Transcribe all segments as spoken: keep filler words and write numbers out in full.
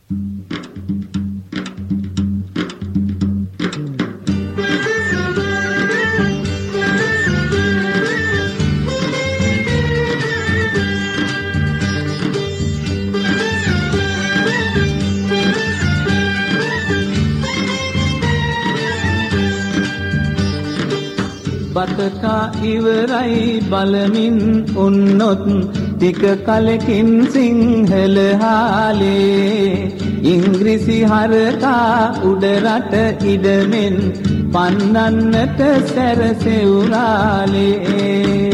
බතකා ඉවරයි බලමින් උන්නොත් ටික කලකින් සිංහල හාලේ ඉංග්‍රීසි හරකා උඩරට ඉඩමෙන් පන්නන්නට සැරසෙවුරාලේ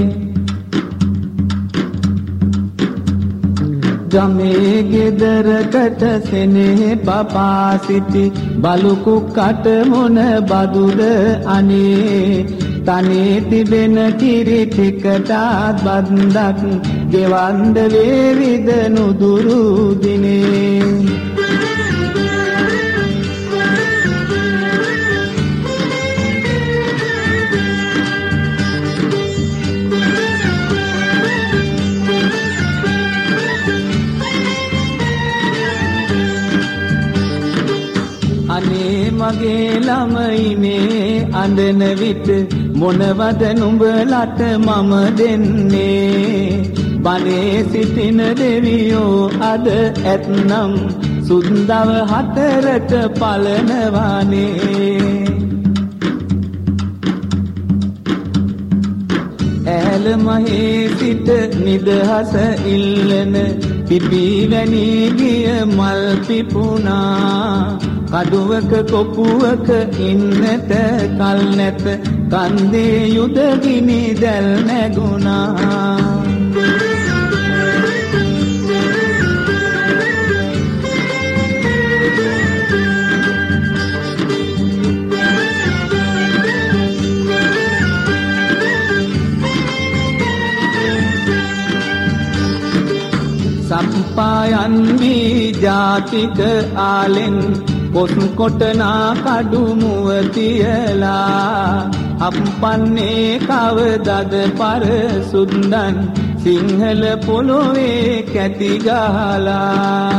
ගමේ ගෙදරකට සෙනෙහ බපා සිටි බලුකු කට මොන බදුද අනේ තනේ තිබෙන කිරි ටිකටත් බන්දක් ගෙවන්ද වේවිද නුදුරු දිනේ අනේ මගේ ළමයිනේ අඬන විට මොනවද නුඹලට මම දෙන්නේ බනේ සිටින දෙවියෝ අද ඇත්නම් සුන්දව හතරට පලනවානේ ඈල මහේ සිට නිදහස ඉල්ලන පිපි වැනි ගිය මල් පිපුණා කඩුවක කොපුවක ඉන්නට කල් නැත කන්දේ යුද ගිනි දැල් නැගුණා සම්පායන් වී ජාතික ආලෙන් පොත් කොටනා කඩු මුව තියලා අප්පන්නේ කවදද පර සුන්දන් සිංහල පොළොවේ කැටි ගහලා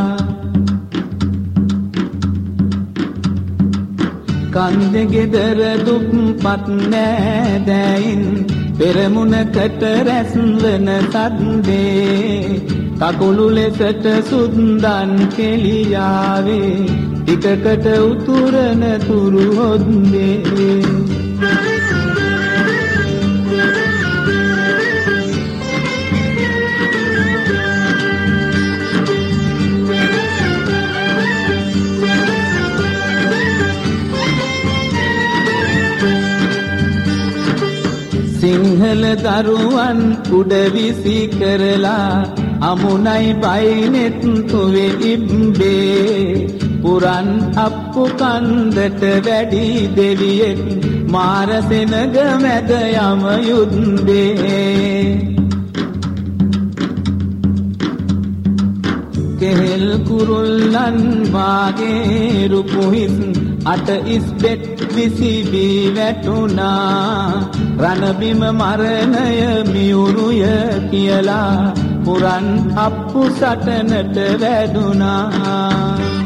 කන්ද ගෙදර දුප්පත් නෑදෑයින් පෙරමුණකට රැස්වන සද්දේ කකුළු ලෙසට සුන්දන් කෙලියාවේ ටිකකට උතුරන තුරු හොද්දේ සිංහල දරුවන් උඩ විසි කරලා අමුණයි බයිනෙත් තුවේ ඉබ්බේ පුරන් අප්පු කන්දට වැඩි දෙවියෙක් මාර සෙනග මැද යම යුද්දේ කෙහෙල් කුරුල්ලන් වාගේ රුපුහිස් අට ඉස්බෙත් විසිබී වැටුණා රණබිම මරණය මියුරුය කියලා පුරන් අප්පු සටනට වැදුනා